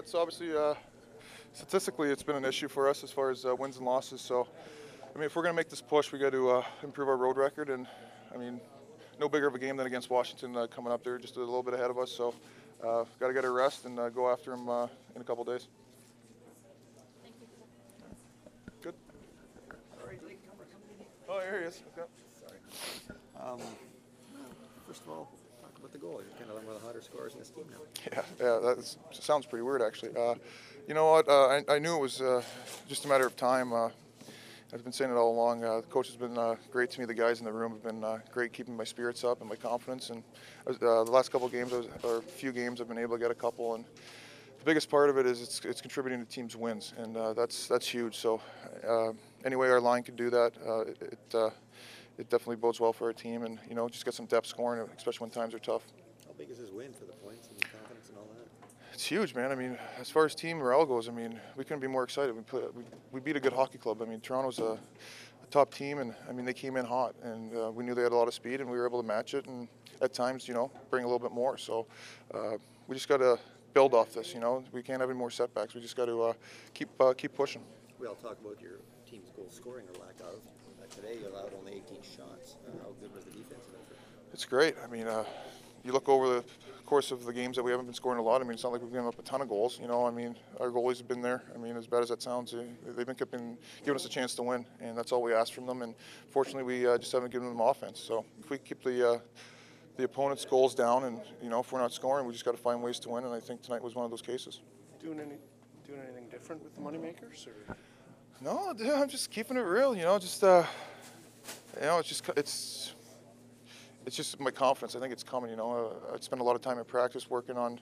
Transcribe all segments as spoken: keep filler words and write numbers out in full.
that's obviously uh, statistically it's been an issue for us as far as uh, wins and losses. So, I mean, if we're going to make this push, we got to uh, improve our road record. And I mean, no bigger of a game than against Washington uh, coming up there, just a little bit ahead of us. So, uh, got to get a rest and uh, go after them uh, in a couple days. Good. Oh, here he is. Okay. Sorry. Um, first of all, talk about the goal. You're kind of one of the hotter scorers in this team now. Yeah, yeah, that sounds pretty weird, actually. Uh, you know what? Uh, I, I knew it was uh, just a matter of time. Uh, I've been saying it all along. Uh, the coach has been uh, great to me. The guys in the room have been uh, great, keeping my spirits up and my confidence. And uh, the last couple of games, I was, or a few games, I've been able to get a couple. And the biggest part of it is it's, it's contributing to teams' wins, and uh, that's that's huge. So, uh, any way our line can do that, uh, it it, uh, it definitely bodes well for our team. And you know, just get some depth scoring, especially when times are tough. How big is this win for the points and the confidence and all that? It's huge, man. I mean, as far as team morale goes, I mean, we couldn't be more excited. We play, we, we beat a good hockey club. I mean, Toronto's a, a top team, and I mean, they came in hot, and uh, we knew they had a lot of speed, and we were able to match it, and at times, you know, bring a little bit more. So uh, we just got to build off this. You know, we can't have any more setbacks. We just got to uh, keep uh, keep pushing. We all talk about your team's goal scoring or lack of. Uh, today, you allowed only eighteen shots. Uh, how good was the defensive effort? It's great. I mean, uh, you look over the course of the games that we haven't been scoring a lot. I mean, it's not like we've given up a ton of goals. You know, I mean, our goalies have been there. I mean, as bad as that sounds, they've been keeping, giving us a chance to win, and that's all we ask from them. And fortunately, we uh, just haven't given them offense. So if we keep the uh, the opponent's goals down, and you know, if we're not scoring, we just got to find ways to win. And I think tonight was one of those cases. Doing any doing anything different with the moneymakers, or? No, dude, I'm just keeping it real. You know, just uh, you know, it's just it's. It's just my confidence. I think it's coming. You know, uh, I spend a lot of time in practice working on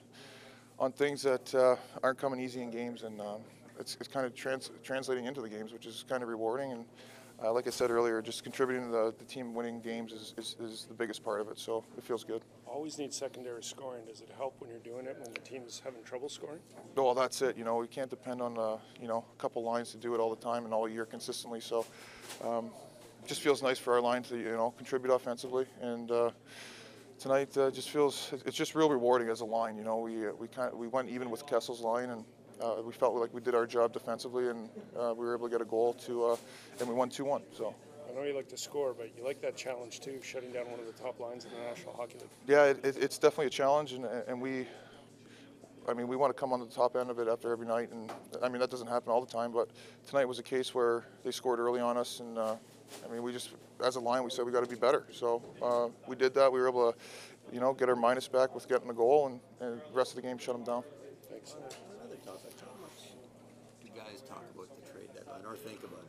on things that uh, aren't coming easy in games, and um, it's, it's kind of trans translating into the games, which is kind of rewarding. And uh, like I said earlier, just contributing to the, the team winning games is, is, is the biggest part of it. So it feels good. Always need secondary scoring. Does it help when you're doing it when the team's having trouble scoring? Well, that's it. You know, we can't depend on uh, you know a couple lines to do it all the time and all year consistently. So. Um, It just feels nice for our line to, you know, contribute offensively, and uh, tonight uh, just feels it's just real rewarding as a line. You know, we uh, we kind we went even with Kessel's line, and uh, we felt like we did our job defensively, and uh, we were able to get a goal to, uh, and we won two one. So. I know you like to score, but you like that challenge too, shutting down one of the top lines in the National Hockey League. Yeah, it, it, it's definitely a challenge, and and we. I mean, we want to come on the top end of it after every night, and I mean that doesn't happen all the time. But tonight was a case where they scored early on us, and uh, I mean we just, as a line, we said we got to be better. So uh, we did that. We were able to, you know, get our minus back with getting the goal, and, and the rest of the game shut them down. Thanks. Another topic. How much do you guys talk about the trade deadline or think about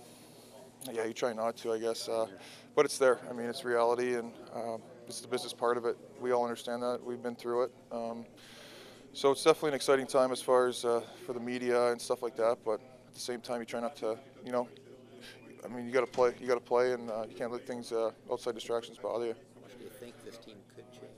it? Yeah, you try not to, I guess, uh, but it's there. I mean, it's reality, and uh, it's the business part of it. We all understand that. We've been through it. Um, So it's definitely an exciting time as far as uh, for the media and stuff like that. But at the same time, you try not to, you know, I mean, you got to play. You got to play, and uh, you can't let things uh, outside distractions bother you. How much do you think this team could change?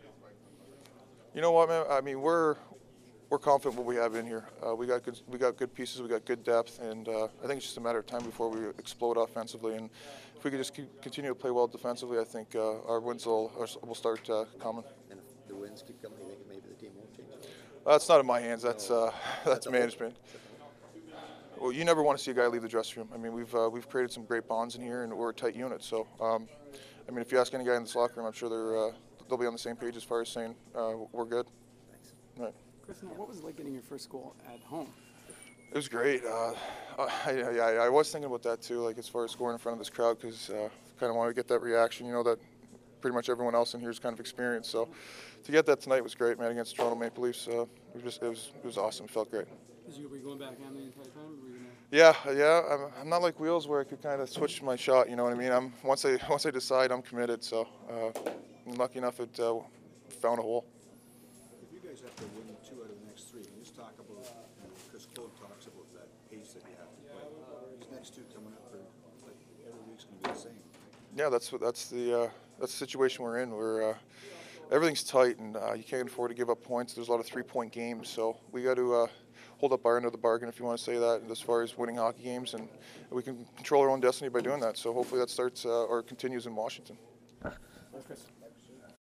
You know what, man? I mean, we're we're confident what we have in here. Uh, we got good. We got good pieces. We got good depth, and uh, I think it's just a matter of time before we explode offensively. And if we could just keep, continue to play well defensively, I think uh, our wins will will start uh, coming. And if the wins keep coming, you think maybe the team won't change? That's not in my hands. That's uh, that's management. Well, you never want to see a guy leave the dressing room. I mean, we've uh, we've created some great bonds in here, and we're a tight unit. So, um, I mean, if you ask any guy in this locker room, I'm sure they're uh, they'll be on the same page as far as saying uh, we're good. Thanks. Right. Chris, what was it like getting your first goal at home? It was great. Uh, I, I, I was thinking about that too, like as far as scoring in front of this crowd, because uh, kind of want to get that reaction, you know, that pretty much everyone else in here is kind of experienced. So to get that tonight was great, man, against Toronto Maple Leafs. Uh, it was just it was it was awesome. It felt great. Did you, were you going back on the entire time? Or were you gonna... Yeah, yeah. I'm, I'm not like Wheels where I could kind of switch my shot. You know what I mean? I'm once I once I decide, I'm committed. So uh, I'm lucky enough it uh, found a hole. If you guys have to win two out of the next three, can you just talk about, you know, Chris Claude talks about that pace that you have to play. These next two coming up, are, like, every week's going to be the same. Yeah, that's what that's the uh, that's the situation we're in. We're uh, everything's tight, and uh, you can't afford to give up points. There's a lot of three-point games, so we got to uh, hold up our end of the bargain, if you want to say that, as far as winning hockey games, and we can control our own destiny by doing that. So hopefully that starts uh, or continues in Washington. Thanks, Chris.